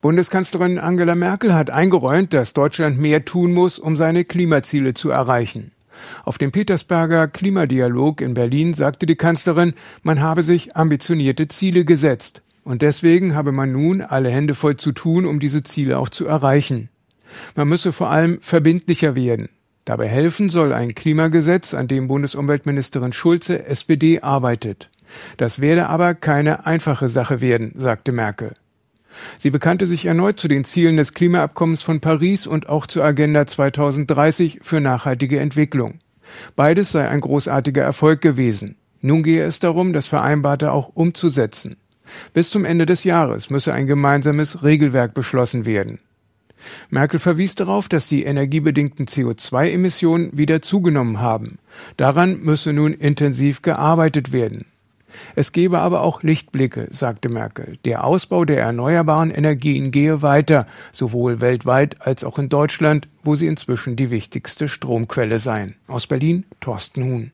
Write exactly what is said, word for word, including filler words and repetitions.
Bundeskanzlerin Angela Merkel hat eingeräumt, dass Deutschland mehr tun muss, um seine Klimaziele zu erreichen. Auf dem Petersberger Klimadialog in Berlin sagte die Kanzlerin, man habe sich ambitionierte Ziele gesetzt. Und deswegen habe man nun alle Hände voll zu tun, um diese Ziele auch zu erreichen. Man müsse vor allem verbindlicher werden. Dabei helfen soll ein Klimagesetz, an dem Bundesumweltministerin Schulze, S P D, arbeitet. Das werde aber keine einfache Sache werden, sagte Merkel. Sie bekannte sich erneut zu den Zielen des Klimaabkommens von Paris und auch zur Agenda zweitausenddreißig für nachhaltige Entwicklung. Beides sei ein großartiger Erfolg gewesen. Nun gehe es darum, das Vereinbarte auch umzusetzen. Bis zum Ende des Jahres müsse ein gemeinsames Regelwerk beschlossen werden. Merkel verwies darauf, dass die energiebedingten C O zwei Emissionen wieder zugenommen haben. Daran müsse nun intensiv gearbeitet werden. Es gebe aber auch Lichtblicke, sagte Merkel. Der Ausbau der erneuerbaren Energien gehe weiter, sowohl weltweit als auch in Deutschland, wo sie inzwischen die wichtigste Stromquelle seien. Aus Berlin, Thorsten Huhn.